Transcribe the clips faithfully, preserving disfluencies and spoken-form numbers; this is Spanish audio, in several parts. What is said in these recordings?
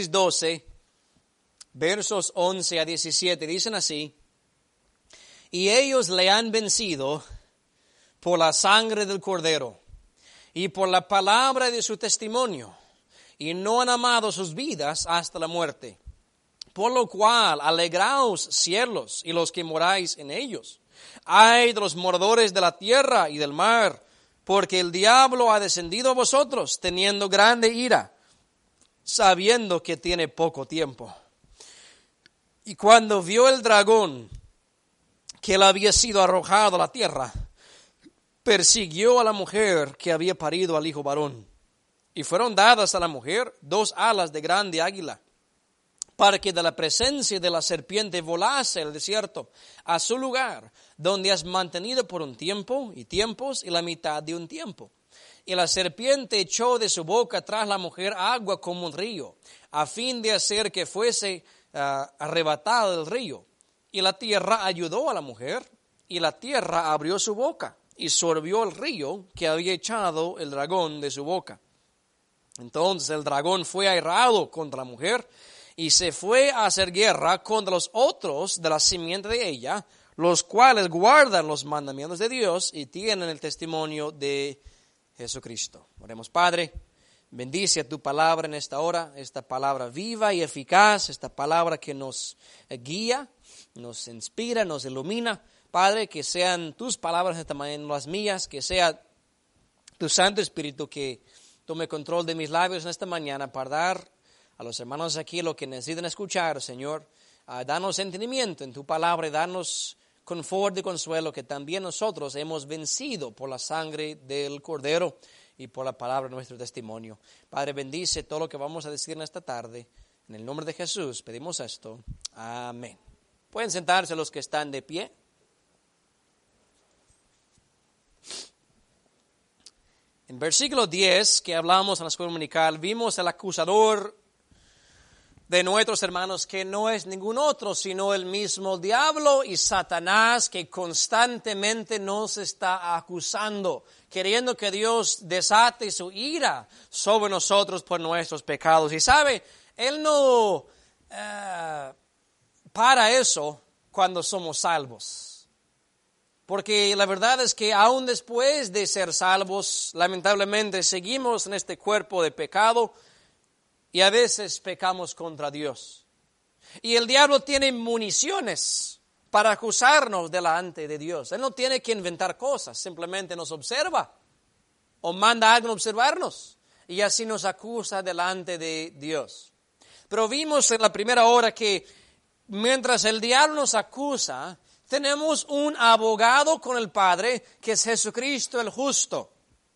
doce, versos once a diecisiete, dicen así: y ellos le han vencido por la sangre del Cordero y por la palabra de su testimonio, y no han amado sus vidas hasta la muerte. Por lo cual, alegraos, cielos, y los que moráis en ellos. Ay de los moradores de la tierra y del mar, porque el diablo ha descendido a vosotros, teniendo grande ira, sabiendo que tiene poco tiempo. Y cuando vio el dragón que él había sido arrojado a la tierra, persiguió a la mujer que había parido al hijo varón. Y fueron dadas a la mujer dos alas de grande águila, para que de la presencia de la serpiente volase al desierto, a su lugar, donde has mantenido por un tiempo y tiempos y la mitad de un tiempo. Y la serpiente echó de su boca tras la mujer agua como un río, a fin de hacer que fuese uh, arrebatada del río. Y la tierra ayudó a la mujer, y la tierra abrió su boca, y sorbió el río que había echado el dragón de su boca. Entonces el dragón fue airado contra la mujer, y se fue a hacer guerra contra los otros de la simiente de ella, los cuales guardan los mandamientos de Dios y tienen el testimonio de Jesucristo. Oremos. Padre, bendice tu palabra en esta hora, esta palabra viva y eficaz, esta palabra que nos guía, nos inspira, nos ilumina. Padre, que sean tus palabras esta mañana, no las mías, que sea tu Santo Espíritu que tome control de mis labios en esta mañana para dar a los hermanos aquí lo que necesitan escuchar, Señor. Uh, danos entendimiento en tu palabra y danos confort y consuelo, que también nosotros hemos vencido por la sangre del Cordero y por la palabra de nuestro testimonio. Padre, bendice todo lo que vamos a decir en esta tarde. En el nombre de Jesús pedimos esto. Amén. Pueden sentarse los que están de pie. En versículo diez, que hablamos en la escuela dominical, vimos el acusador de nuestros hermanos, que no es ningún otro, sino el mismo diablo y Satanás, que constantemente nos está acusando, queriendo que Dios desate su ira sobre nosotros por nuestros pecados. Y sabe, Él no uh, para eso cuando somos salvos. Porque la verdad es que aún después de ser salvos, lamentablemente seguimos en este cuerpo de pecado, y a veces pecamos contra Dios. Y el diablo tiene municiones para acusarnos delante de Dios. Él no tiene que inventar cosas, simplemente nos observa o manda a alguien a observarnos y así nos acusa delante de Dios. Pero vimos en la primera hora que mientras el diablo nos acusa, tenemos un abogado con el Padre, que es Jesucristo el justo.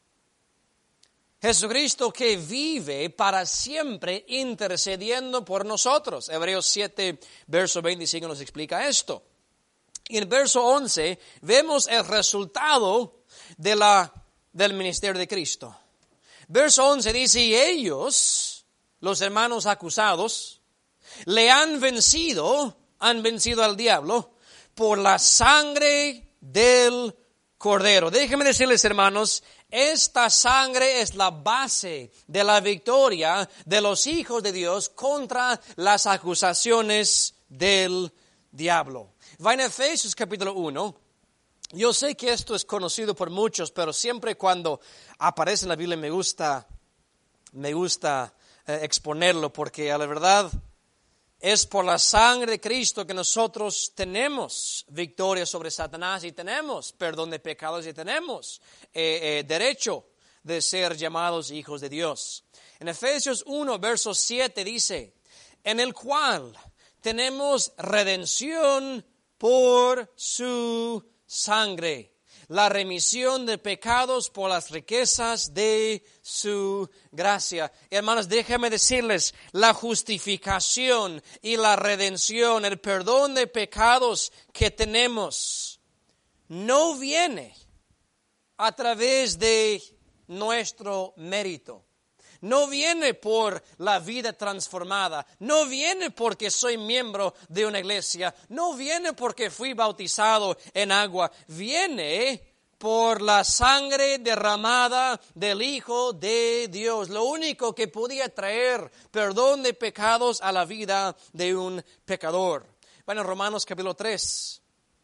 Jesucristo que vive para siempre intercediendo por nosotros. Hebreos siete, verso veinticinco nos explica esto. Y en el verso once vemos el resultado de la, del ministerio de Cristo. Verso once dice: y ellos, los hermanos acusados, le han vencido, han vencido al diablo por la sangre del Cordero. Déjenme decirles, hermanos, esta sangre es la base de la victoria de los hijos de Dios contra las acusaciones del diablo. Va en Efesios capítulo uno. Yo sé que esto es conocido por muchos, pero siempre cuando aparece en la Biblia me gusta, me gusta eh, exponerlo, porque a la verdad es por la sangre de Cristo que nosotros tenemos victoria sobre Satanás y tenemos perdón de pecados y tenemos eh, eh, derecho de ser llamados hijos de Dios. En Efesios uno, verso siete dice: en el cual tenemos redención por su sangre, la remisión de pecados por las riquezas de su gracia. Hermanos, déjenme decirles, la justificación y la redención, el perdón de pecados que tenemos, no viene a través de nuestro mérito. No viene por la vida transformada, no viene porque soy miembro de una iglesia, no viene porque fui bautizado en agua, viene por la sangre derramada del Hijo de Dios. Lo único que podía traer perdón de pecados a la vida de un pecador. Bueno, Romanos capítulo tres.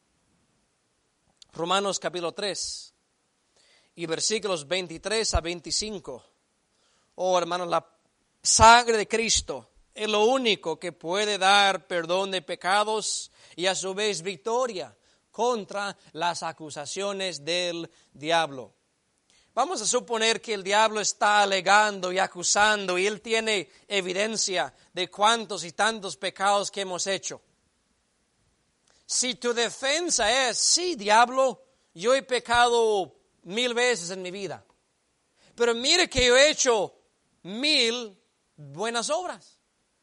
Romanos capítulo tres. Y versículos veintitrés a veinticinco. Oh, hermanos, la sangre de Cristo es lo único que puede dar perdón de pecados y a su vez victoria contra las acusaciones del diablo. Vamos a suponer que el diablo está alegando y acusando y él tiene evidencia de cuántos y tantos pecados que hemos hecho. Si tu defensa es, sí, diablo, yo he pecado mil veces en mi vida, pero mire que yo he hecho mil buenas obras.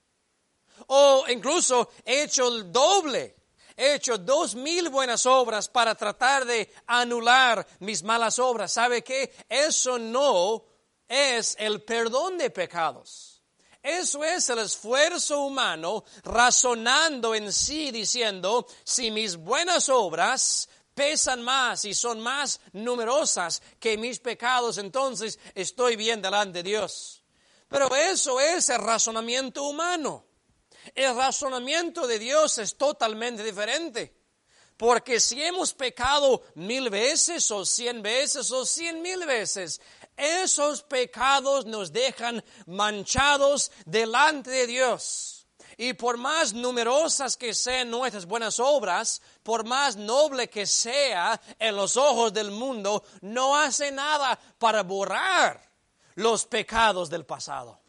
O incluso he hecho el doble. He hecho dos mil buenas obras para tratar de anular mis malas obras. ¿Sabe qué? Eso no es el perdón de pecados. Eso es el esfuerzo humano razonando en sí, diciendo, si mis buenas obras pesan más y son más numerosas que mis pecados, entonces estoy bien delante de Dios. Pero eso es el razonamiento humano. El razonamiento de Dios es totalmente diferente. Porque si hemos pecado mil veces o cien veces o cien mil veces, esos pecados nos dejan manchados delante de Dios. Y por más numerosas que sean nuestras buenas obras, por más noble que sea en los ojos del mundo, no hace nada para borrar los pecados del pasado.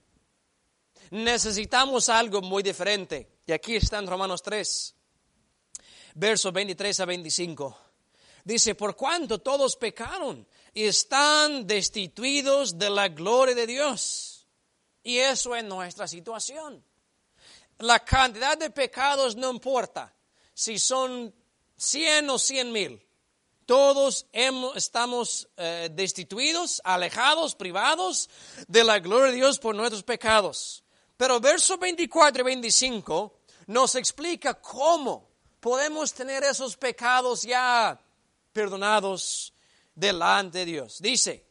Necesitamos algo muy diferente. Y aquí está en Romanos tres, versos veintitrés a veinticinco. Dice, por cuanto todos pecaron y están destituidos de la gloria de Dios. Y eso es nuestra situación. La cantidad de pecados no importa. Si son cien o cien mil. Todos hemos, estamos eh, destituidos, alejados, privados de la gloria de Dios por nuestros pecados. Pero versos veinticuatro y veinticinco nos explica cómo podemos tener esos pecados ya perdonados delante de Dios. Dice,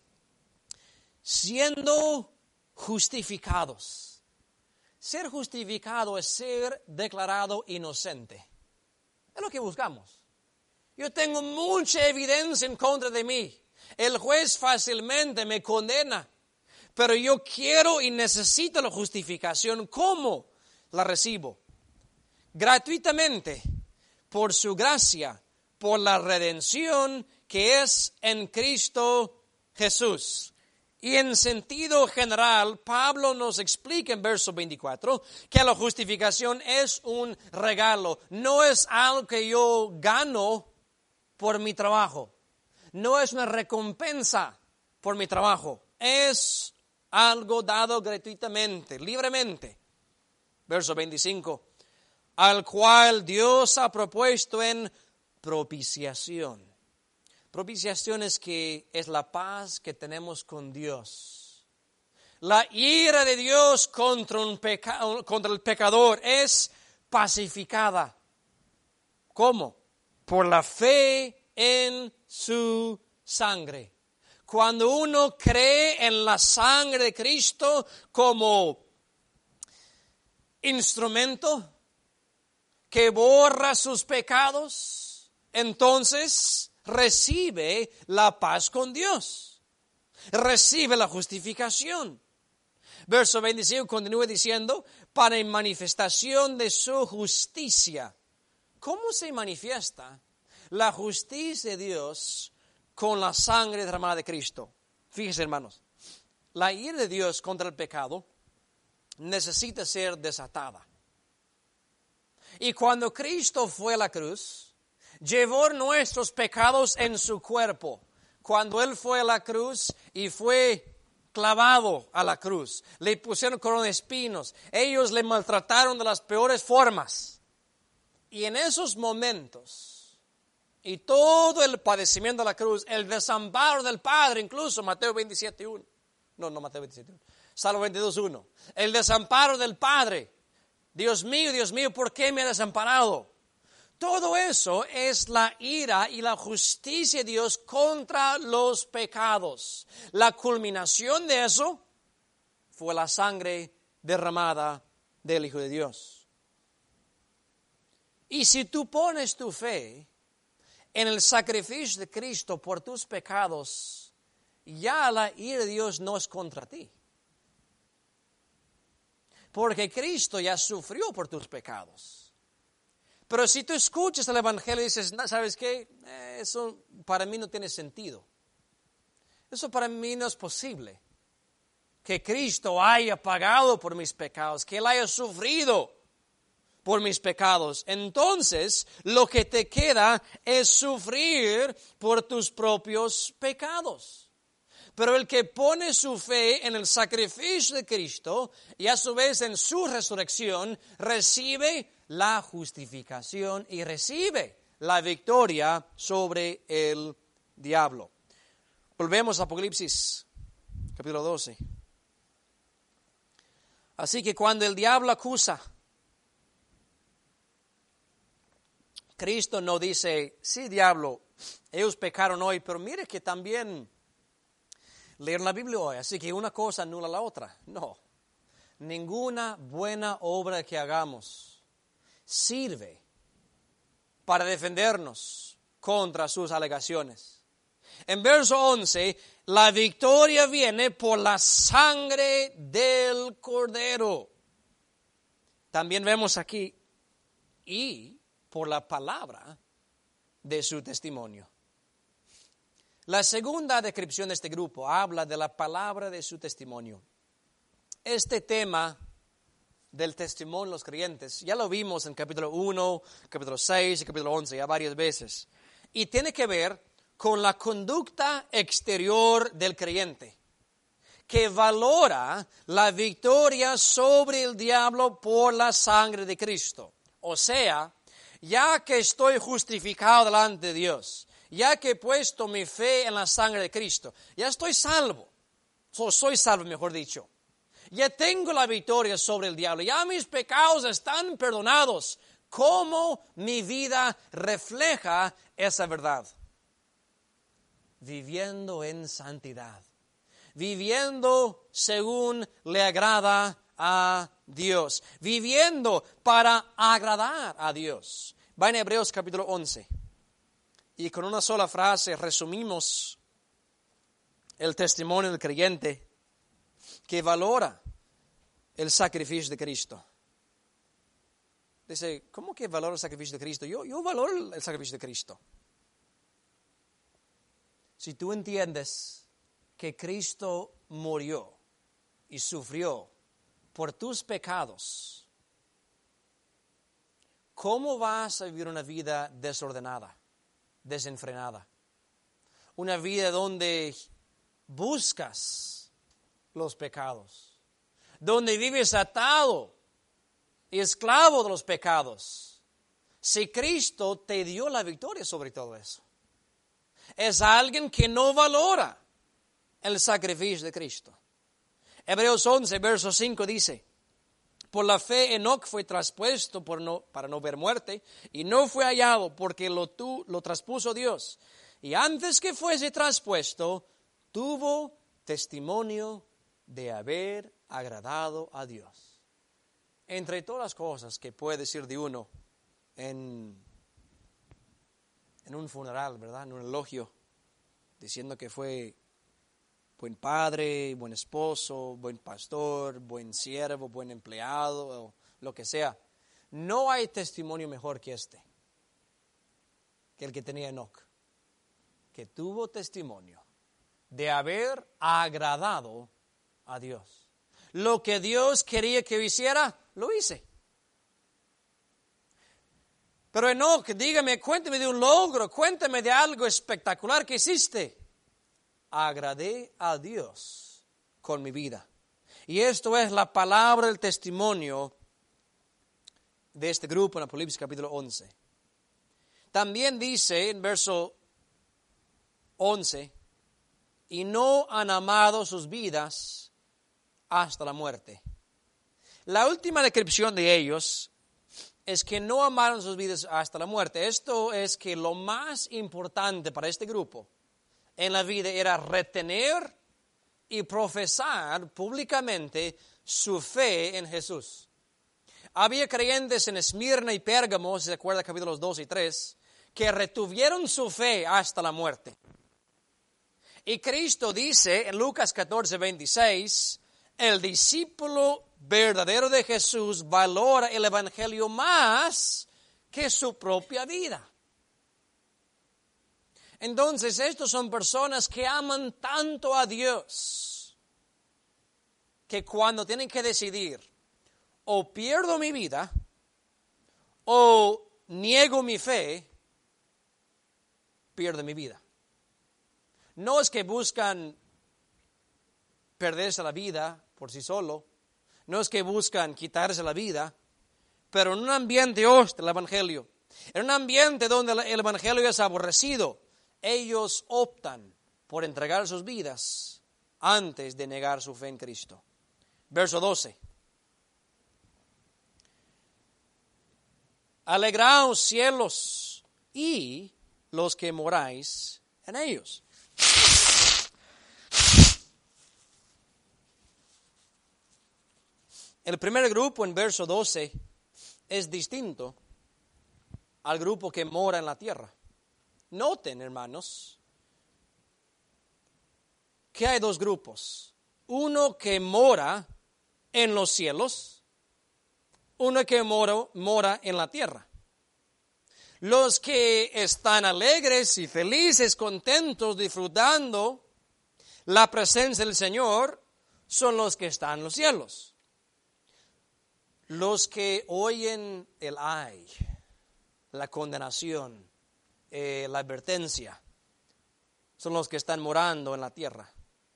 siendo justificados. Ser justificado es ser declarado inocente. Es lo que buscamos. Yo tengo mucha evidencia en contra de mí. El juez fácilmente me condena. Pero yo quiero y necesito la justificación. ¿Cómo la recibo? Gratuitamente, por su gracia, por la redención que es en Cristo Jesús. Y en sentido general, Pablo nos explica en verso veinticuatro que la justificación es un regalo. No es algo que yo gano por mi trabajo. No es una recompensa por mi trabajo. Es algo dado gratuitamente, libremente. Verso veinticinco. Al cual Dios ha propuesto en propiciación. Propiciación es que es la paz que tenemos con Dios. La ira de Dios contra, un peca, contra el pecador es pacificada. ¿Cómo? Por la fe en su sangre. Cuando uno cree en la sangre de Cristo como instrumento que borra sus pecados, entonces recibe la paz con Dios. Recibe la justificación. Verso veinticinco continúa diciendo, para manifestación de su justicia. ¿Cómo se manifiesta la justicia de Dios con la sangre derramada de Cristo? Fíjense, hermanos, la ira de Dios contra el pecado necesita ser desatada. Y cuando Cristo fue a la cruz, llevó nuestros pecados en su cuerpo. Cuando Él fue a la cruz y fue clavado a la cruz, le pusieron corona de espinos, ellos le maltrataron de las peores formas. Y en esos momentos, y todo el padecimiento de la cruz, el desamparo del Padre, incluso Mateo veintisiete uno, no, no Mateo veintisiete uno, Salmo veintidós uno, el desamparo del Padre. Dios mío, Dios mío, ¿por qué me has desamparado? Todo eso es la ira y la justicia de Dios contra los pecados. La culminación de eso fue la sangre derramada del Hijo de Dios. Y si tú pones tu fe en el sacrificio de Cristo por tus pecados, ya la ira de Dios no es contra ti. Porque Cristo ya sufrió por tus pecados. Pero si tú escuchas el Evangelio y dices, ¿sabes qué? Eso para mí no tiene sentido. Eso para mí no es posible. Que Cristo haya pagado por mis pecados, que Él haya sufrido por mis pecados. Entonces, lo que te queda es sufrir por tus propios pecados. Pero el que pone su fe en el sacrificio de Cristo y a su vez en su resurrección, recibe la justificación y recibe la victoria sobre el diablo. Volvemos a Apocalipsis, capítulo doce. Así que cuando el diablo acusa, Cristo no dice, sí, diablo, ellos pecaron hoy, pero mire que también leer la Biblia hoy, así que una cosa anula la otra. No, ninguna buena obra que hagamos sirve para defendernos contra sus alegaciones. En verso once, la victoria viene por la sangre del Cordero. También vemos aquí, y por la palabra de su testimonio. La segunda descripción de este grupo habla de la palabra de su testimonio. Este tema del testimonio de los creyentes, ya lo vimos en capítulo uno, capítulo seis y capítulo once, ya varias veces. Y tiene que ver con la conducta exterior del creyente, que valora la victoria sobre el diablo por la sangre de Cristo. O sea, ya que estoy justificado delante de Dios, ya que he puesto mi fe en la sangre de Cristo, ya estoy salvo, o soy salvo mejor dicho. Ya tengo la victoria sobre el diablo, ya mis pecados están perdonados. ¿Cómo mi vida refleja esa verdad? Viviendo en santidad, viviendo según le agrada a Dios, viviendo para agradar a Dios. Va en Hebreos capítulo once. Y con una sola frase resumimos el testimonio del creyente que valora el sacrificio de Cristo. Dice, ¿cómo que valora el sacrificio de Cristo? Yo, yo valoro el sacrificio de Cristo. Si tú entiendes que Cristo murió y sufrió por tus pecados, ¿cómo vas a vivir una vida desordenada, desenfrenada? Una vida donde buscas los pecados, donde vives atado y esclavo de los pecados. Si Cristo te dio la victoria sobre todo eso, es alguien que no valora el sacrificio de Cristo. Hebreos once, verso cinco dice, por la fe Enoc fue traspuesto por no, para no ver muerte, y no fue hallado porque lo, tu, lo traspuso Dios. Y antes que fuese traspuesto, tuvo testimonio de haber agradado a Dios. Entre todas las cosas que puede decir de uno en, en un funeral, ¿verdad? En un elogio, diciendo que fue buen padre, buen esposo, buen pastor, buen siervo, buen empleado, o lo que sea. No hay testimonio mejor que este, que el que tenía Enoc, que tuvo testimonio de haber agradado a Dios. Lo que Dios quería que hiciera, lo hice. Pero Enoc, dígame, cuénteme de un logro, cuénteme de algo espectacular que hiciste. Agradé a Dios con mi vida. Y esto es la palabra del testimonio de este grupo en Apocalipsis capítulo once. También dice en verso once, y no han amado sus vidas hasta la muerte. La última descripción de ellos es que no amaron sus vidas hasta la muerte. Esto es que lo más importante para este grupo en la vida era retener y profesar públicamente su fe en Jesús. Había creyentes en Esmirna y Pérgamo, si se acuerda capítulos dos y tres, que retuvieron su fe hasta la muerte. Y Cristo dice en Lucas catorce, veintiséis, el discípulo verdadero de Jesús valora el Evangelio más que su propia vida. Entonces, estos son personas que aman tanto a Dios, que cuando tienen que decidir, o pierdo mi vida, o niego mi fe, pierdo mi vida. No es que buscan perderse la vida por sí solo, no es que buscan quitarse la vida, pero en un ambiente hostil al Evangelio, en un ambiente donde el Evangelio es aborrecido, ellos optan por entregar sus vidas antes de negar su fe en Cristo. Verso doce. Alegraos cielos y los que moráis en ellos. El primer grupo en verso doce es distinto al grupo que mora en la tierra. Noten, hermanos, que hay dos grupos. Uno que mora en los cielos, uno que mora, mora en la tierra. Los que están alegres y felices, contentos, disfrutando la presencia del Señor, son los que están en los cielos. Los que oyen el ay, la condenación, eh, la advertencia, son los que están morando en la tierra.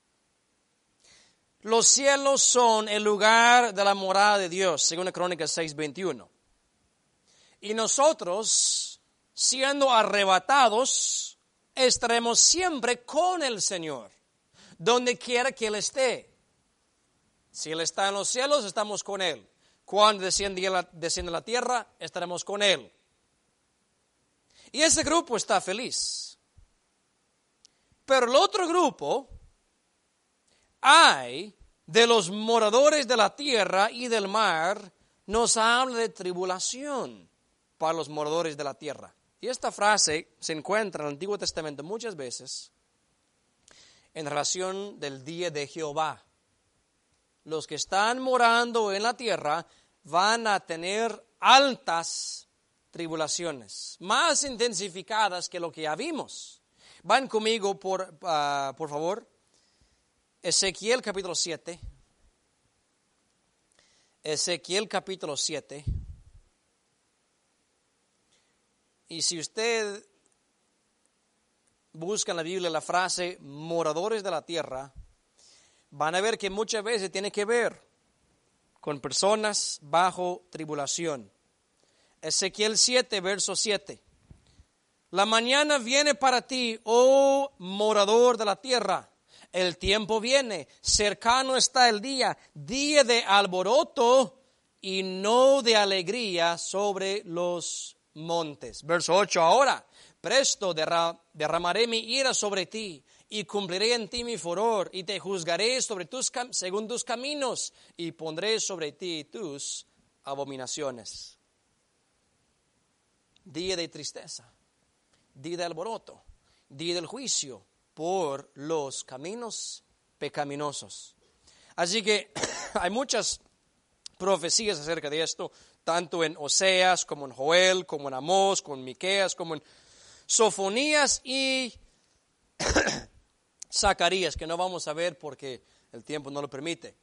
Los cielos son el lugar de la morada de Dios, según Crónicas seis, veintiuno. Y nosotros, siendo arrebatados, estaremos siempre con el Señor, donde quiera que Él esté. Si Él está en los cielos, estamos con Él. Cuando desciende la, desciende la tierra, estaremos con Él. Y ese grupo está feliz. Pero el otro grupo, hay de los moradores de la tierra y del mar, nos habla de tribulación para los moradores de la tierra. Y esta frase se encuentra en el Antiguo Testamento muchas veces en relación del día de Jehová. Los que están morando en la tierra van a tener altas tribulaciones, más intensificadas que lo que ya vimos. Van conmigo, por, uh, por favor, Ezequiel capítulo siete. Ezequiel capítulo siete. Y si usted busca en la Biblia la frase moradores de la tierra, van a ver que muchas veces tiene que ver con personas bajo tribulación. Ezequiel siete, verso siete. La mañana viene para ti, oh morador de la tierra. El tiempo viene, cercano está el día, día de alboroto y no de alegría sobre los montes. Verso ocho. Ahora, presto derramaré mi ira sobre ti y cumpliré en ti mi furor y te juzgaré sobre tus según tus caminos y pondré sobre ti tus abominaciones. Día de tristeza, día de alboroto, día del juicio por los caminos pecaminosos. Así que hay muchas profecías acerca de esto, tanto en Oseas como en Joel, como en Amós, como en Miqueas, como en Sofonías y Zacarías, que no vamos a ver porque el tiempo no lo permite.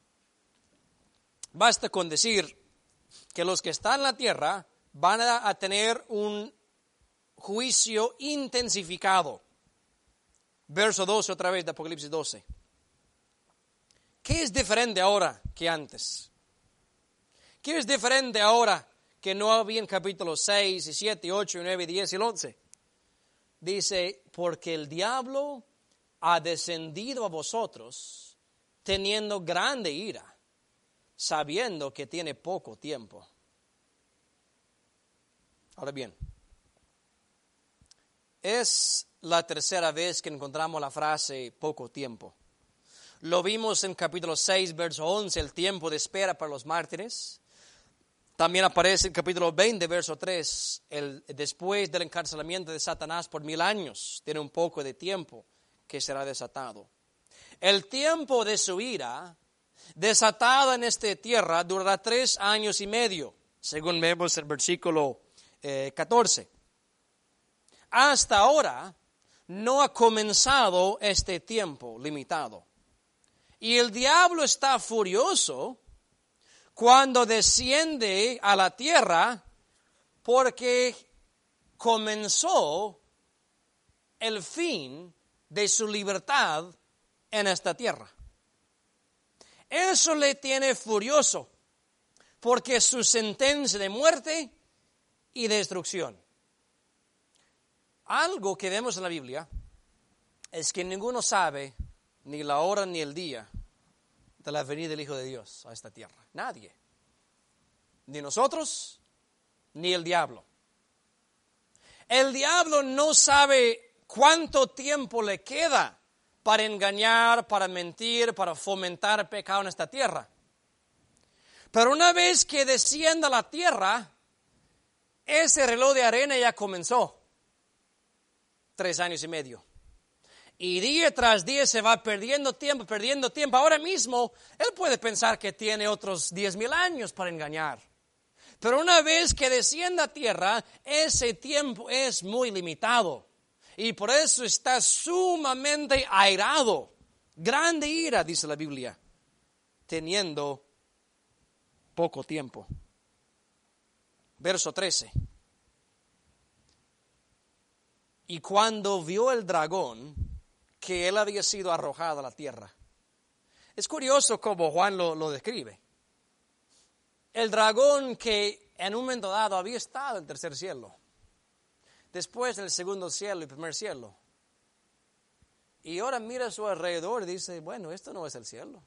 Basta con decir que los que están en la tierra van a, a tener un juicio intensificado. Verso doce otra vez de Apocalipsis doce. ¿Qué es diferente ahora que antes? ¿Qué es diferente ahora que no había en capítulos seis y siete y ocho y nueve y diez y once? Dice, porque el diablo ha descendido a vosotros teniendo grande ira, sabiendo que tiene poco tiempo. Ahora bien, es la tercera vez que encontramos la frase poco tiempo. Lo vimos en capítulo seis, verso once, el tiempo de espera para los mártires. También aparece en capítulo veinte, verso tres, el, después del encarcelamiento de Satanás por mil años, tiene un poco de tiempo que será desatado. El tiempo de su ira, desatada en esta tierra, durará tres años y medio, según vemos el versículo eh, catorce. Hasta ahora no ha comenzado este tiempo limitado. Y el diablo está furioso cuando desciende a la tierra porque comenzó el fin de su libertad en esta tierra. Eso le tiene furioso porque su sentencia de muerte y destrucción. Algo que vemos en la Biblia es que ninguno sabe ni la hora ni el día de la venida del Hijo de Dios a esta tierra. Nadie. Ni nosotros, ni el diablo. El diablo no sabe cuánto tiempo le queda para engañar, para mentir, para fomentar pecado en esta tierra. Pero una vez que descienda a la tierra, ese reloj de arena ya comenzó. Tres años y medio. Y día tras día se va perdiendo tiempo, perdiendo tiempo. Ahora mismo, él puede pensar que tiene otros diez mil años para engañar. Pero una vez que descienda a tierra, ese tiempo es muy limitado. Y por eso está sumamente airado. Grande ira, dice la Biblia, teniendo poco tiempo. Verso trece. Y cuando vio el dragón que él había sido arrojado a la tierra. Es curioso cómo Juan lo, lo describe. El dragón que en un momento dado había estado en el tercer cielo. Después en el segundo cielo y primer cielo. Y ahora mira a su alrededor y dice, bueno, esto no es el cielo.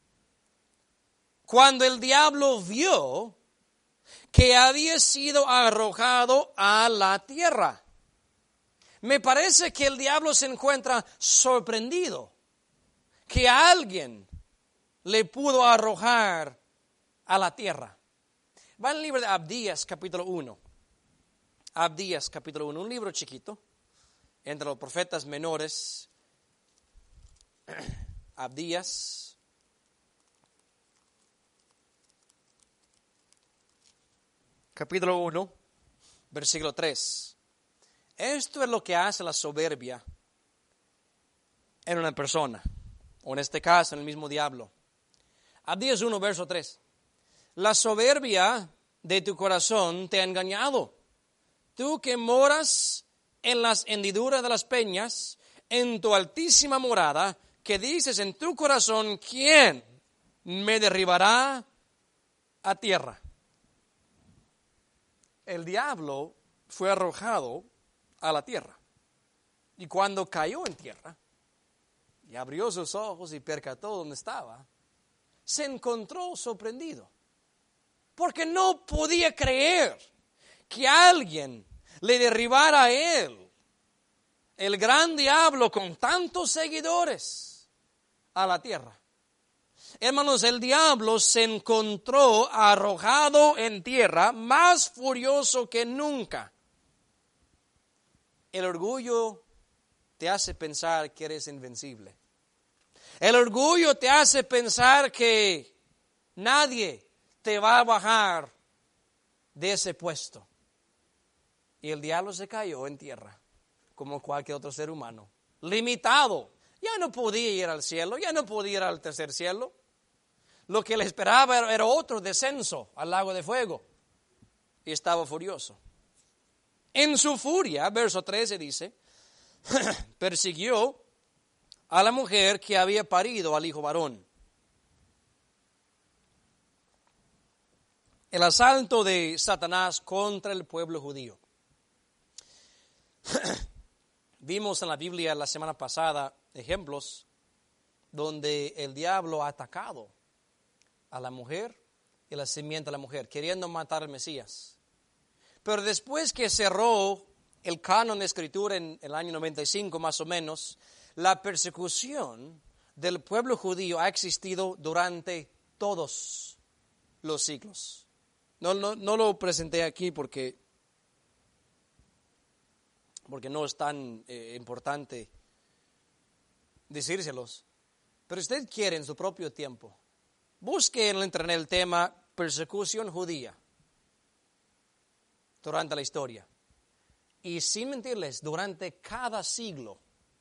Cuando el diablo vio que había sido arrojado a la tierra. Me parece que el diablo se encuentra sorprendido que alguien le pudo arrojar a la tierra. Va en el libro de Abdías, capítulo uno. Abdías, capítulo uno, un libro chiquito, entre los profetas menores. Abdías. Capítulo uno, versículo tres. Esto es lo que hace la soberbia en una persona, o en este caso en el mismo diablo. Abdías uno, verso tres. La soberbia de tu corazón te ha engañado. Tú que moras en las hendiduras de las peñas, en tu altísima morada, que dices en tu corazón, ¿quién me derribará a tierra? El diablo fue arrojado a la tierra. Y cuando cayó en tierra y abrió sus ojos y percató dónde estaba, se encontró sorprendido. Porque no podía creer que alguien le derribara a él, el gran diablo con tantos seguidores, a la tierra. Hermanos, el diablo se encontró arrojado en tierra, más furioso que nunca. El orgullo te hace pensar que eres invencible. El orgullo te hace pensar que nadie te va a bajar de ese puesto. Y el diablo se cayó en tierra, como cualquier otro ser humano, limitado. Ya no podía ir al cielo, ya no podía ir al tercer cielo. Lo que le esperaba era otro descenso al lago de fuego. Y estaba furioso. En su furia, verso trece dice, persiguió a la mujer que había parido al hijo varón. El asalto de Satanás contra el pueblo judío. Vimos en la Biblia la semana pasada ejemplos donde el diablo ha atacado a la mujer y la simiente de la mujer, queriendo matar al Mesías. Pero después que cerró el canon de escritura en el año noventa y cinco más o menos, la persecución del pueblo judío ha existido durante todos los siglos. No, no, no lo presenté aquí porque, porque no es tan eh, importante decírselos. Pero si usted quiere en su propio tiempo, busque en el internet el tema persecución judía durante la historia. Y sin mentirles, durante cada siglo,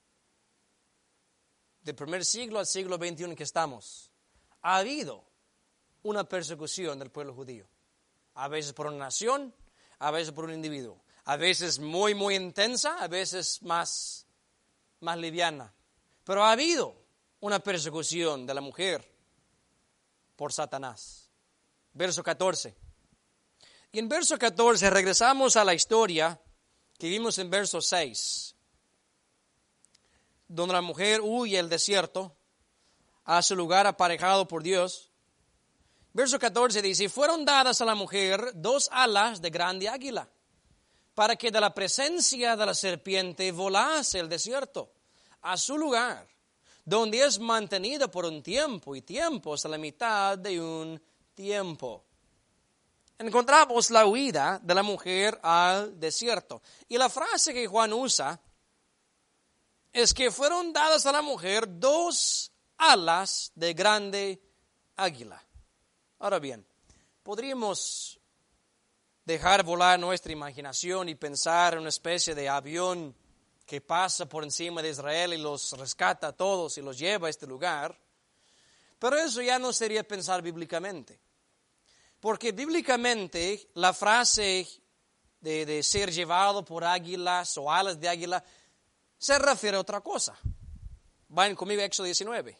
del primer siglo al siglo veintiuno en que estamos, ha habido una persecución del pueblo judío. A veces por una nación, a veces por un individuo. A veces muy, muy intensa, a veces más, más liviana. Pero ha habido una persecución de la mujer por Satanás. Verso catorce. Y en verso catorce regresamos a la historia que vimos en verso seis, donde la mujer huye al desierto a su lugar aparejado por Dios. Verso catorce dice, fueron dadas a la mujer dos alas de grande águila, para que de la presencia de la serpiente volase el desierto a su lugar, donde es mantenida por un tiempo, y tiempo hasta la mitad de un tiempo. Encontramos la huida de la mujer al desierto. Y la frase que Juan usa es que fueron dadas a la mujer dos alas de grande águila. Ahora bien, podríamos dejar volar nuestra imaginación y pensar en una especie de avión que pasa por encima de Israel y los rescata a todos y los lleva a este lugar. Pero eso ya no sería pensar bíblicamente. Porque bíblicamente la frase de, de ser llevado por águilas o alas de águila se refiere a otra cosa. Vayan conmigo a Éxodo diecinueve.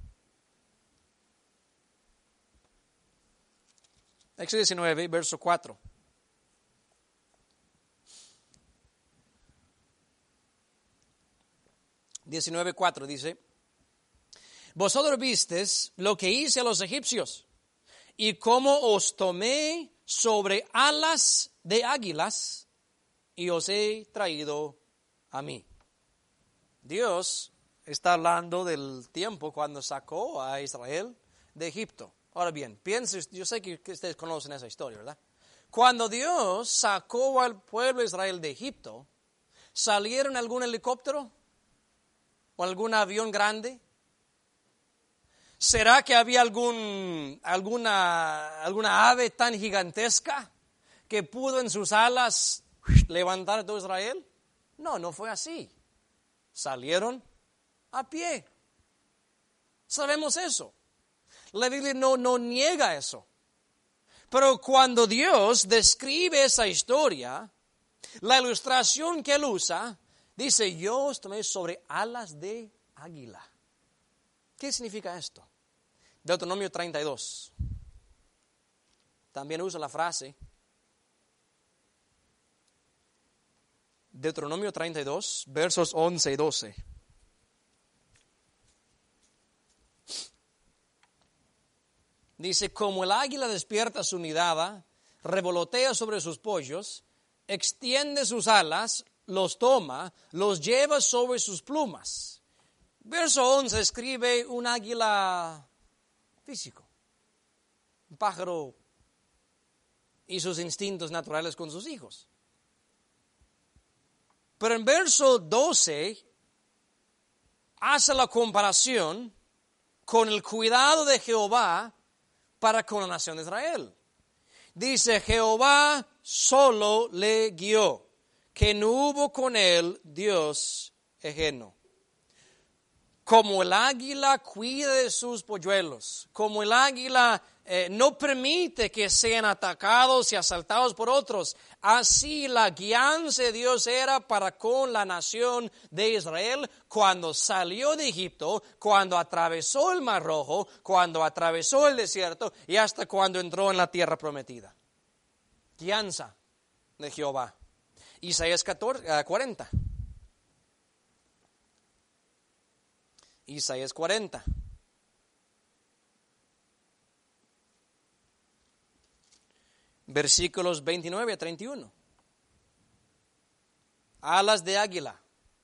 Éxodo diecinueve, verso cuatro. diecinueve, cuatro dice, vosotros vistes lo que hice a los egipcios, y cómo os tomé sobre alas de águilas, y os he traído a mí. Dios está hablando del tiempo cuando sacó a Israel de Egipto. Ahora bien, piensen, yo sé que ustedes conocen esa historia, ¿verdad? Cuando Dios sacó al pueblo de Israel de Egipto, ¿salieron algún helicóptero o algún avión grande? ¿Será que había algún, alguna, alguna ave tan gigantesca que pudo en sus alas levantar a todo Israel? No, no fue así. Salieron a pie. Sabemos eso. La Biblia no, no niega eso. Pero cuando Dios describe esa historia, la ilustración que él usa, dice, yo os tomé sobre alas de águila. ¿Qué significa esto? Deuteronomio treinta y dos. También usa la frase. Deuteronomio treinta y dos, versos once y doce. Dice, como el águila despierta su nidada, revolotea sobre sus pollos, extiende sus alas, los toma, los lleva sobre sus plumas. Verso once escribe un águila físico, un pájaro y sus instintos naturales con sus hijos. Pero en verso doce hace la comparación con el cuidado de Jehová para con la nación de Israel. Dice, Jehová solo le guió, que no hubo con él Dios ajeno. Como el águila cuida de sus polluelos, como el águila eh, no permite que sean atacados y asaltados por otros, así la guianza de Dios era para con la nación de Israel cuando salió de Egipto, cuando atravesó el Mar Rojo, cuando atravesó el desierto y hasta cuando entró en la tierra prometida. Guianza de Jehová. Isaías catorce, cuarenta. Isaías cuarenta. Versículos veintinueve a treinta y uno. alas de águila.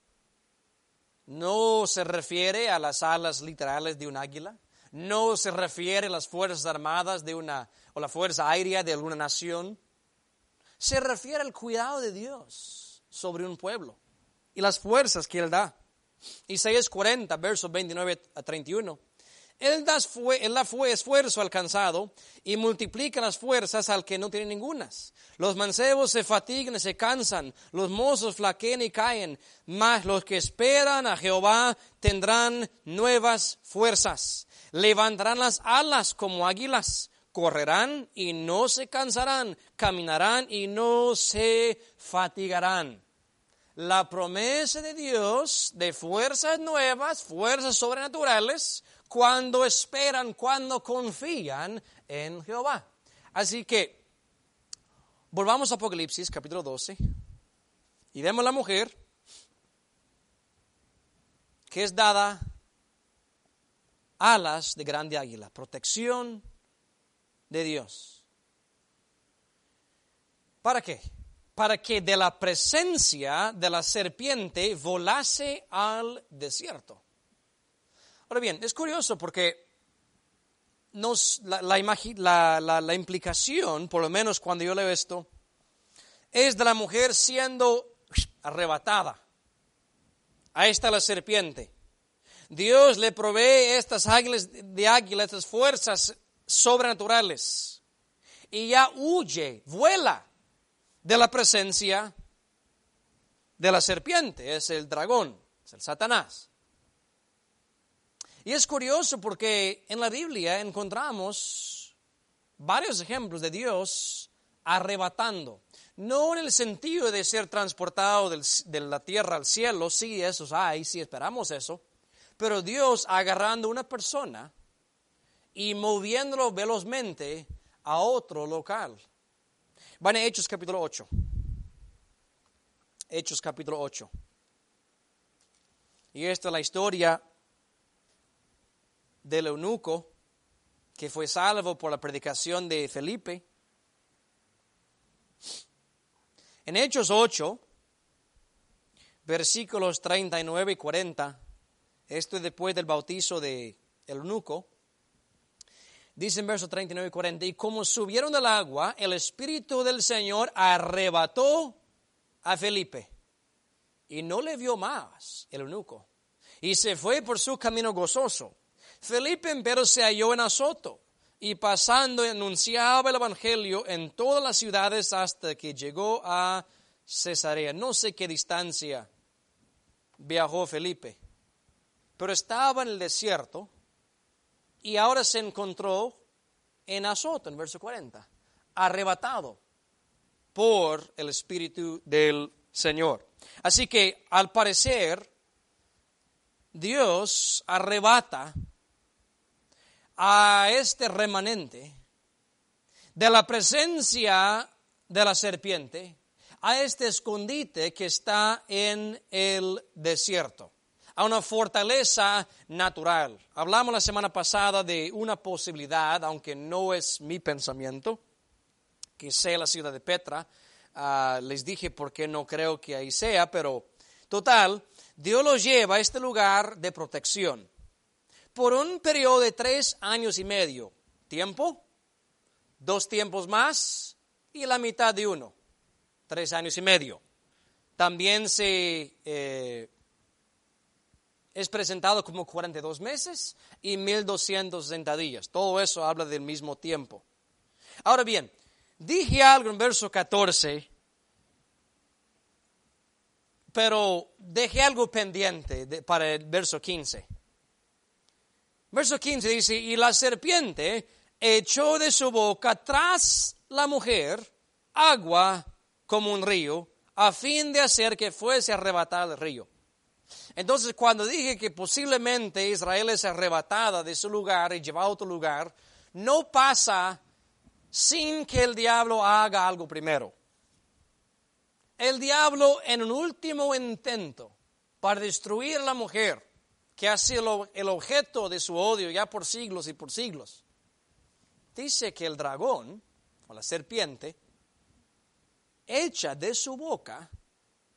No se refiere a las alas literales de un águila. No se refiere a las fuerzas armadas de una, o la fuerza aérea de alguna nación. Se refiere al cuidado de Dios sobre un pueblo y las fuerzas que Él da. Isaías cuarenta, versos veintinueve a treinta y uno. Él da, él da esfuerzo al cansado y multiplica las fuerzas al que no tiene ningunas. Los mancebos se fatigan y se cansan, los mozos flaquean y caen, mas los que esperan a Jehová tendrán nuevas fuerzas. Levantarán las alas como águilas, correrán y no se cansarán, caminarán y no se fatigarán. La promesa de Dios de fuerzas nuevas, fuerzas sobrenaturales, cuando esperan, cuando confían en Jehová. Así que, volvamos a Apocalipsis, capítulo doce, y vemos a la mujer que es dada alas de grande águila, protección de Dios. ¿Para qué? Para que de la presencia de la serpiente volase al desierto. Ahora bien, es curioso porque nos, la, la, imagi, la, la, la implicación, por lo menos cuando yo leo esto, es de la mujer siendo arrebatada. Ahí está la serpiente. Dios le provee estas águilas de águila, estas fuerzas sobrenaturales. Y ya huye, vuela de la presencia de la serpiente. Es el dragón, es el Satanás. Y es curioso porque en la Biblia encontramos varios ejemplos de Dios arrebatando. No en el sentido de ser transportado del, de la tierra al cielo, sí, esos hay, sí esperamos eso. Pero Dios agarrando una persona y moviéndolo velozmente a otro local. Van a Hechos capítulo ocho. Hechos capítulo ocho. Y esta es la historia del eunuco que fue salvo por la predicación de Felipe. En Hechos ocho, versículos treinta y nueve y cuarenta, esto es después del bautizo del eunuco, dice en versos treinta y nueve y cuarenta, y como subieron del agua, el Espíritu del Señor arrebató a Felipe, y no le vio más el eunuco, y se fue por su camino gozoso. Felipe empero se halló en Azoto, y pasando anunciaba el evangelio en todas las ciudades hasta que llegó a Cesarea. No sé qué distancia viajó Felipe, pero estaba en el desierto y ahora se encontró en Azoto, en verso cuarenta, arrebatado por el Espíritu del Señor. Así que al parecer Dios arrebata a este remanente de la presencia de la serpiente a este escondite que está en el desierto, a una fortaleza natural. Hablamos la semana pasada de una posibilidad, aunque no es mi pensamiento, que sea la ciudad de Petra. Uh, les dije por qué no creo que ahí sea, pero total, Dios los lleva a este lugar de protección por un periodo de tres años y medio. Tiempo, dos tiempos más y la mitad de uno. Tres años y medio. También se eh, es presentado como cuarenta y dos meses y mil doscientos sesenta días. Todo eso habla del mismo tiempo. Ahora bien, dije algo en verso catorce, pero dejé algo pendiente de, para el verso quince. Verso quince dice, y la serpiente echó de su boca tras la mujer agua como un río, a fin de hacer que fuese arrebatada del río. Entonces, cuando dije que posiblemente Israel es arrebatada de su lugar y llevada a otro lugar, no pasa sin que el diablo haga algo primero. El diablo, en un último intento para destruir a la mujer, que ha sido el objeto de su odio ya por siglos y por siglos, dice que el dragón, o la serpiente, echa de su boca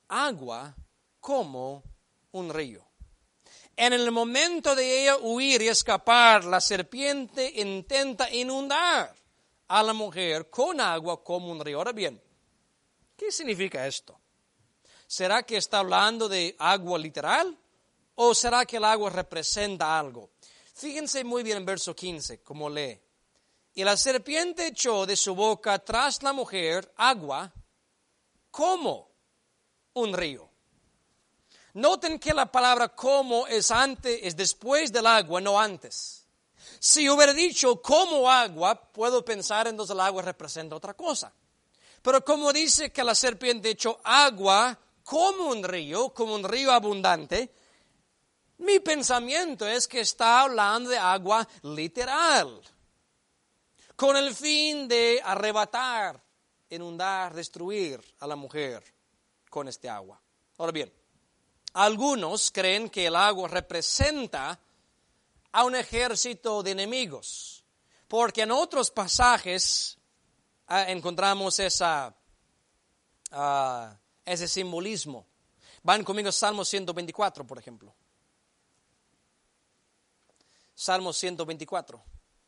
agua como un río. En el momento de ella huir y escapar, la serpiente intenta inundar a la mujer con agua como un río. Ahora bien, ¿qué significa esto? ¿Será que está hablando de agua literal o será que el agua representa algo? Fíjense muy bien en verso quince, como lee. Y la serpiente echó de su boca tras la mujer agua como un río. Noten que la palabra como es antes, es después del agua, no antes. Si hubiera dicho como agua, puedo pensar entonces el agua representa otra cosa. Pero como dice que la serpiente echó agua como un río, como un río abundante, mi pensamiento es que está hablando de agua literal, con el fin de arrebatar, inundar, destruir a la mujer con este agua. Ahora bien, algunos creen que el agua representa a un ejército de enemigos, porque en otros pasajes uh, encontramos esa, uh, ese simbolismo. Van conmigo a Salmo ciento veinticuatro, por ejemplo. Salmo ciento veinticuatro.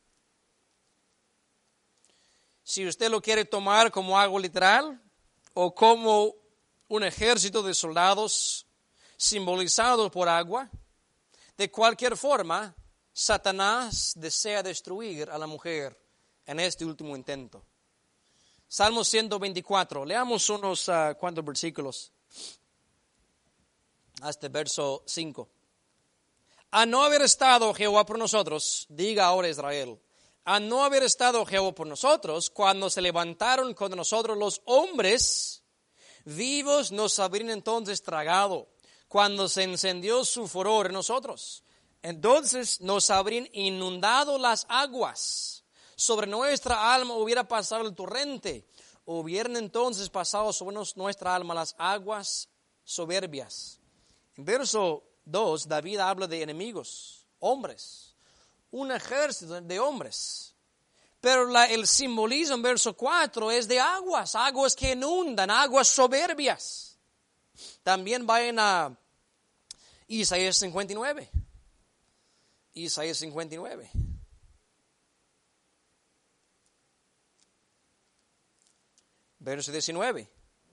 Si usted lo quiere tomar como algo literal o como un ejército de soldados simbolizados por agua, de cualquier forma, Satanás desea destruir a la mujer en este último intento. Salmo ciento veinticuatro, leamos unos uh, cuantos versículos, hasta el verso cinco. A no haber estado Jehová por nosotros, diga ahora Israel, a no haber estado Jehová por nosotros, cuando se levantaron contra nosotros los hombres, vivos nos habrían entonces tragado, cuando se encendió su furor en nosotros. Entonces nos habrían inundado las aguas, sobre nuestra alma hubiera pasado el torrente, hubieran entonces pasado sobre nuestra alma las aguas soberbias. En verso dos, David habla de enemigos, hombres, un ejército de hombres. Pero la, el simbolismo en verso cuatro es de aguas, aguas que inundan, aguas soberbias. También vayan a Isaías cincuenta y nueve. Isaías cincuenta y nueve. Verso diecinueve.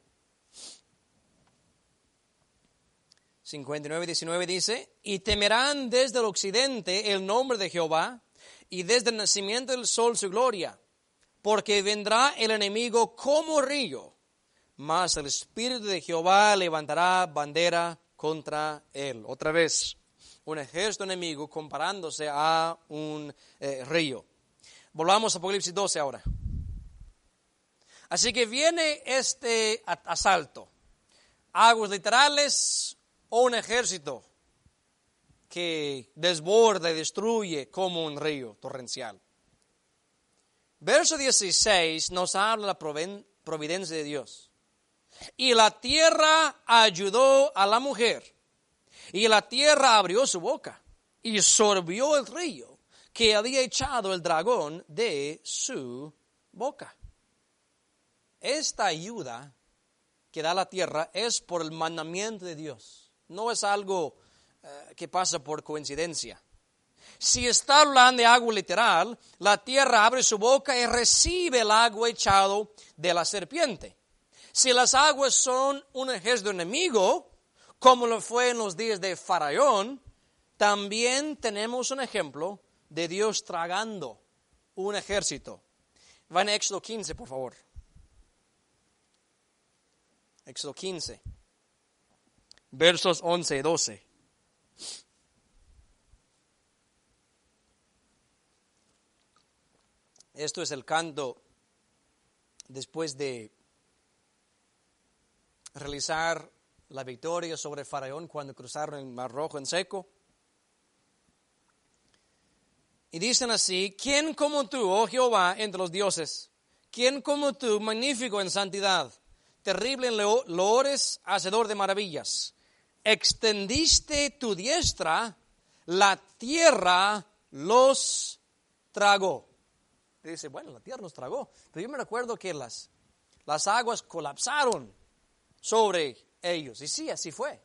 cincuenta y nueve, diecinueve dice, y temerán desde el occidente el nombre de Jehová, y desde el nacimiento del sol su gloria, porque vendrá el enemigo como río, mas el Espíritu de Jehová levantará bandera contra él. Otra vez, un ejército enemigo comparándose a un eh, río. Volvamos a Apocalipsis doce ahora. Así que viene este asalto, aguas literales, o un ejército que desborda y destruye como un río torrencial. Verso dieciséis nos habla de la providencia de Dios. Y la tierra ayudó a la mujer, y la tierra abrió su boca, y sorbió el río que había echado el dragón de su boca. Esta ayuda que da la tierra es por el mandamiento de Dios. No es algo uh, que pasa por coincidencia. Si está hablando de agua literal, la tierra abre su boca y recibe el agua echado de la serpiente. Si las aguas son un ejército enemigo, como lo fue en los días de Faraón, también tenemos un ejemplo de Dios tragando un ejército. Van a Éxodo quince, por favor. Éxodo quince. Versos once y doce. Esto es el canto después de realizar la victoria sobre Faraón cuando cruzaron el Mar Rojo en seco. Y dicen así, ¿quién como tú, oh Jehová, entre los dioses? ¿Quién como tú, magnífico en santidad, terrible en loores, hacedor de maravillas? Extendiste tu diestra, la tierra los tragó. Dice, bueno, la tierra los tragó. Pero yo me recuerdo que las, las aguas colapsaron sobre ellos. Y sí, así fue.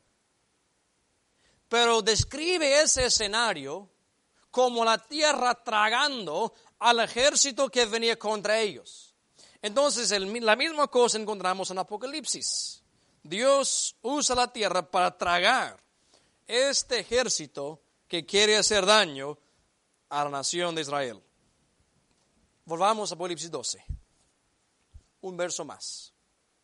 Pero describe ese escenario como la tierra tragando al ejército que venía contra ellos. Entonces, el, la misma cosa encontramos en Apocalipsis. Dios usa la tierra para tragar este ejército que quiere hacer daño a la nación de Israel. Volvamos a Apocalipsis doce. Un verso más.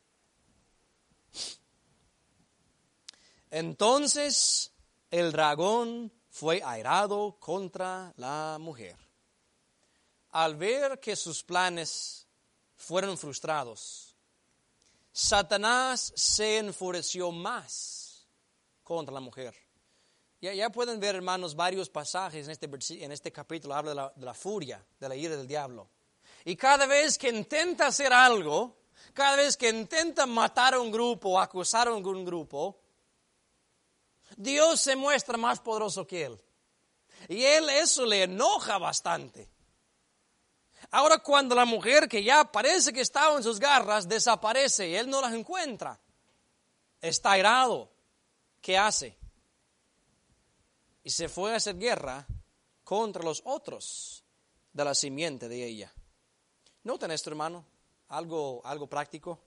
Entonces el dragón fue airado contra la mujer. Al ver que sus planes fueron frustrados, Satanás se enfureció más contra la mujer. Ya, ya pueden ver, hermanos, varios pasajes en este, en este capítulo. Habla de la, de la furia, de la ira del diablo. Y cada vez que intenta hacer algo, cada vez que intenta matar a un grupo o acusar a un grupo, Dios se muestra más poderoso que él. Y él eso le enoja bastante. Ahora cuando la mujer que ya parece que estaba en sus garras desaparece y él no las encuentra, está airado. ¿Qué hace? Y se fue a hacer guerra contra los otros de la simiente de ella. Noten esto, hermano, algo, algo práctico.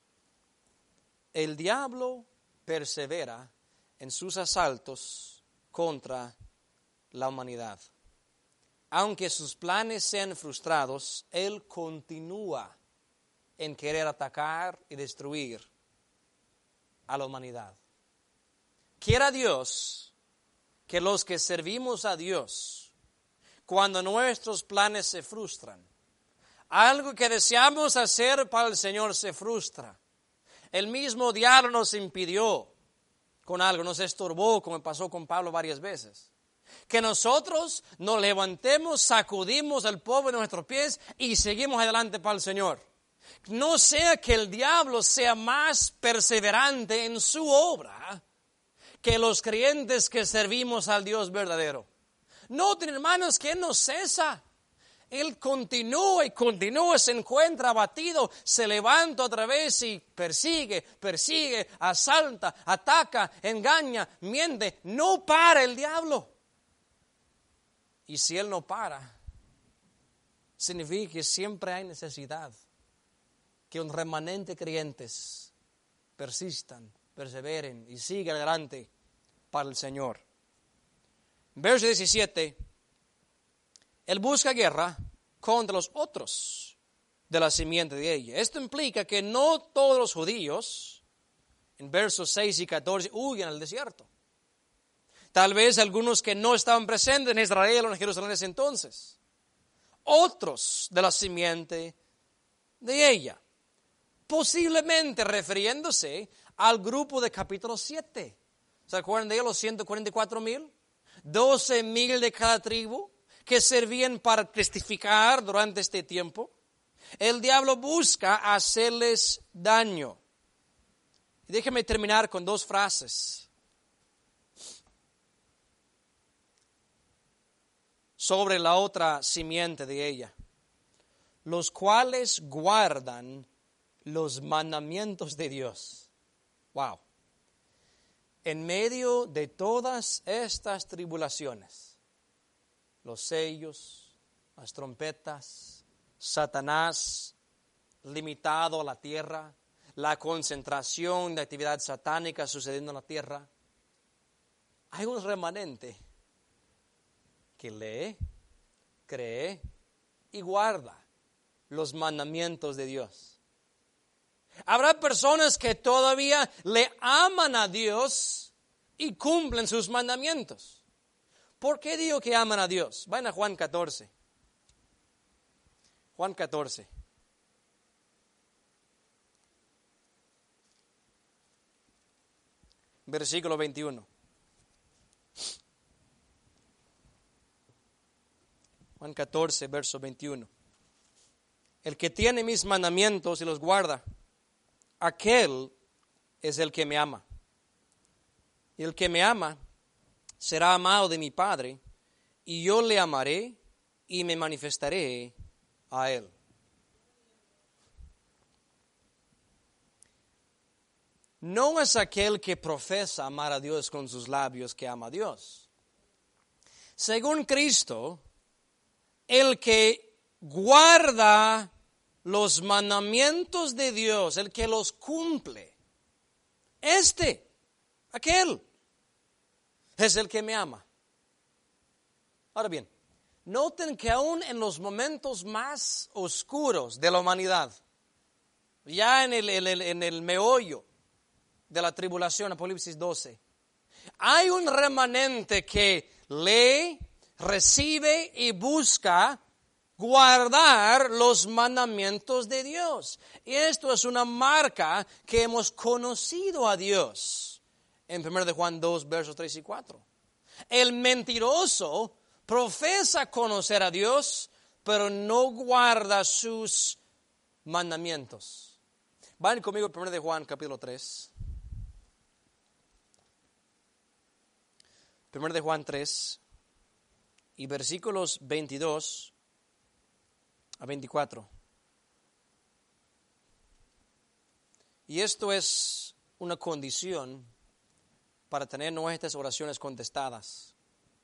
El diablo persevera en sus asaltos contra la humanidad. Aunque sus planes sean frustrados, él continúa en querer atacar y destruir a la humanidad. Quiera Dios que los que servimos a Dios, cuando nuestros planes se frustran, algo que deseamos hacer para el Señor se frustra. El mismo diablo nos impidió con algo, nos estorbó, como pasó con Pablo varias veces. Que nosotros nos levantemos, sacudimos el polvo de nuestros pies y seguimos adelante para el Señor. No sea que el diablo sea más perseverante en su obra que los creyentes que servimos al Dios verdadero. Noten, hermanos, que Él no cesa. Él continúa y continúa, se encuentra abatido, se levanta otra vez y persigue, persigue, asalta, ataca, engaña, miente. No para el diablo. Y si Él no para, significa que siempre hay necesidad que un remanente de creyentes persistan, perseveren y sigan adelante para el Señor. Verso diecisiete. Él busca guerra contra los otros de la simiente de ella. Esto implica que no todos los judíos, en versos seis y catorce, huyen al desierto. Tal vez algunos que no estaban presentes en Israel o en Jerusalén en ese entonces. Otros de la simiente de ella. Posiblemente refiriéndose al grupo de capítulo siete. ¿Se acuerdan de ellos, los ciento cuarenta y cuatro mil? doce mil de cada tribu que servían para testificar durante este tiempo. El diablo busca hacerles daño. Y déjeme terminar con dos frases sobre la otra simiente de ella. Los cuales guardan los mandamientos de Dios. Wow. En medio de todas estas tribulaciones, los sellos, las trompetas, Satanás limitado a la tierra, la concentración de actividad satánica sucediendo en la tierra, hay un remanente que lee, cree y guarda los mandamientos de Dios. Habrá personas que todavía le aman a Dios y cumplen sus mandamientos. ¿Por qué digo que aman a Dios? Vayan a Juan catorce. Juan catorce. Versículo veintiuno. Juan catorce, verso veintiuno. El que tiene mis mandamientos y los guarda, aquel es el que me ama. Y el que me ama será amado de mi Padre, y yo le amaré y me manifestaré a él. no es aquel que profesa amar a Dios con sus labios que ama a Dios. Según Cristo, el que guarda los mandamientos de Dios, el que los cumple, este, aquel, es el que me ama. Ahora bien, noten que aún en los momentos más oscuros de la humanidad, ya en el, en el, en el meollo de la tribulación, Apocalipsis doce, hay un remanente que lee, recibe y busca guardar los mandamientos de Dios. Y esto es una marca que hemos conocido a Dios en primera de Juan dos, versos tres y cuatro. El mentiroso profesa conocer a Dios, pero no guarda sus mandamientos. Vayan conmigo a primera de Juan, capítulo tres. primera de Juan tres y versículos veintidós a veinticuatro. Y esto es una condición para tener nuestras oraciones contestadas.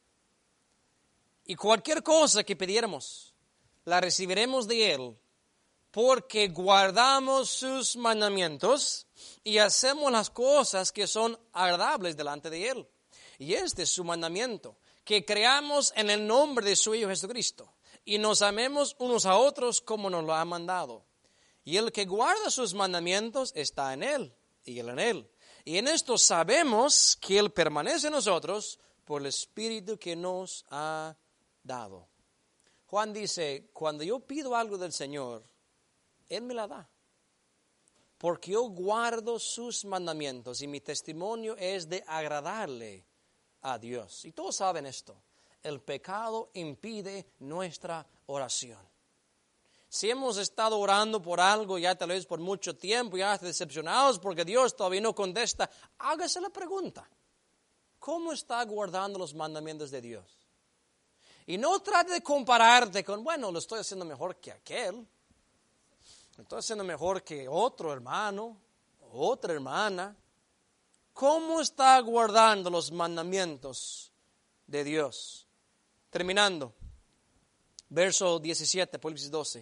Y cualquier cosa que pidiéramos, la recibiremos de Él, porque guardamos sus mandamientos y hacemos las cosas que son agradables delante de Él. Y este es su mandamiento, que creamos en el nombre de su Hijo Jesucristo y nos amemos unos a otros como nos lo ha mandado. Y el que guarda sus mandamientos está en Él y Él en Él. Y en esto sabemos que Él permanece en nosotros por el Espíritu que nos ha dado. Juan dice, cuando yo pido algo del Señor, Él me la da. Porque yo guardo sus mandamientos y mi testimonio es de agradarle a Dios. Y todos saben esto. El pecado impide nuestra oración. Si hemos estado orando por algo ya tal vez por mucho tiempo, ya decepcionados porque Dios todavía no contesta, hágase la pregunta. ¿Cómo está guardando los mandamientos de Dios? Y no trate de compararte con, bueno, lo estoy haciendo mejor que aquel. Lo estoy haciendo mejor que otro hermano, otra hermana. ¿Cómo está guardando los mandamientos de Dios? Terminando, verso diecisiete, Apocalipsis doce.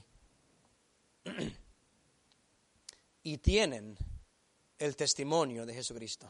Y tienen el testimonio de Jesucristo.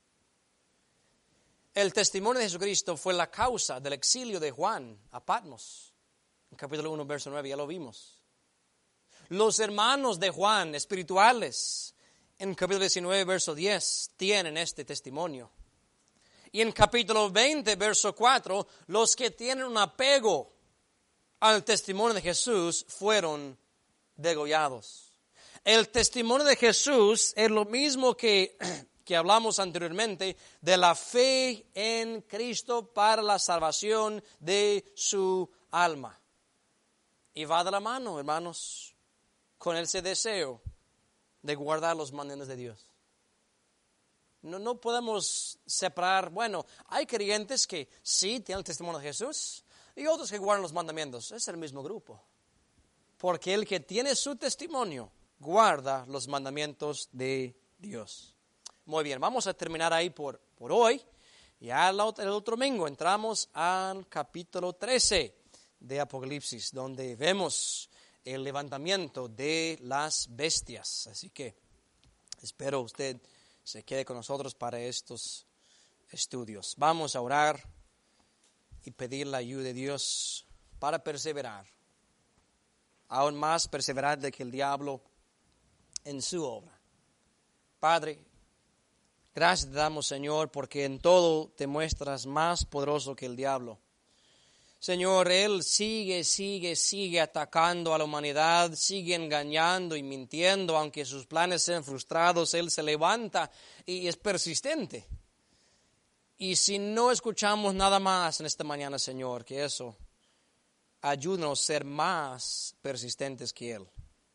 El testimonio de Jesucristo fue la causa del exilio de Juan a Patmos. En capítulo uno, verso nueve, ya lo vimos. Los hermanos de Juan, espirituales, en capítulo diecinueve, verso diez, tienen este testimonio. Y en capítulo veinte, verso cuatro, los que tienen un apego al testimonio de Jesús fueron degollados. El testimonio de Jesús es lo mismo que, que hablamos anteriormente de la fe en Cristo para la salvación de su alma. Y va de la mano, hermanos, con ese deseo de guardar los mandamientos de Dios. No, no podemos separar, bueno, hay creyentes que sí tienen el testimonio de Jesús y otros que guardan los mandamientos. Es el mismo grupo. Porque el que tiene su testimonio guarda los mandamientos de Dios. Muy bien, vamos a terminar ahí por, por hoy. Ya el otro, el otro domingo entramos al capítulo trece de Apocalipsis, donde vemos el levantamiento de las bestias. Así que espero usted se quede con nosotros para estos estudios. Vamos a orar y pedir la ayuda de Dios para perseverar. Aún más perseverar de que el diablo en su obra. Padre, gracias te damos, Señor, porque en todo te muestras más poderoso que el diablo. Señor, Él sigue, sigue, sigue atacando a la humanidad, sigue engañando y mintiendo, aunque sus planes sean frustrados, Él se levanta y es persistente. Y si no escuchamos nada más en esta mañana, Señor, que eso, ayúdanos a ser más persistentes que Él.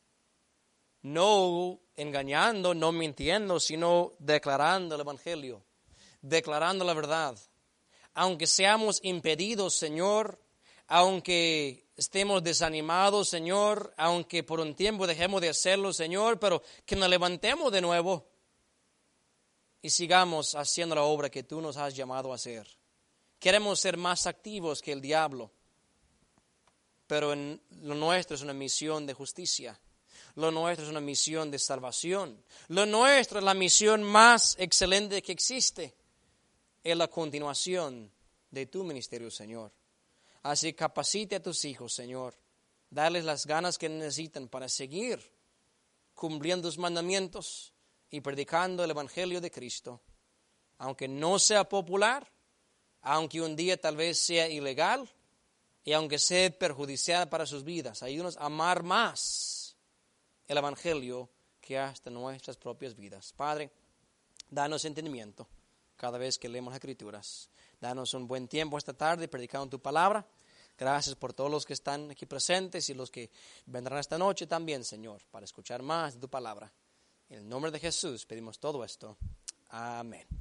No engañando, no mintiendo, sino declarando el Evangelio, declarando la verdad. Aunque seamos impedidos, Señor, aunque estemos desanimados, Señor, aunque por un tiempo dejemos de hacerlo, Señor, pero que nos levantemos de nuevo y sigamos haciendo la obra que tú nos has llamado a hacer. Queremos ser más activos que el diablo, pero en lo nuestro es una misión de justicia. Lo nuestro es una misión de salvación. Lo nuestro es la misión más excelente que existe. Es la continuación de tu ministerio, Señor. Así capacite a tus hijos, Señor. Darles las ganas que necesitan para seguir cumpliendo tus mandamientos y predicando el Evangelio de Cristo. Aunque no sea popular, aunque un día tal vez sea ilegal y aunque sea perjudicial para sus vidas, ayúdanos a amar más el Evangelio que hasta nuestras propias vidas. Padre, danos entendimiento cada vez que leemos las Escrituras. Danos un buen tiempo esta tarde predicando tu palabra. Gracias por todos los que están aquí presentes y los que vendrán esta noche también, Señor, para escuchar más de tu palabra. En el nombre de Jesús pedimos todo esto. Amén.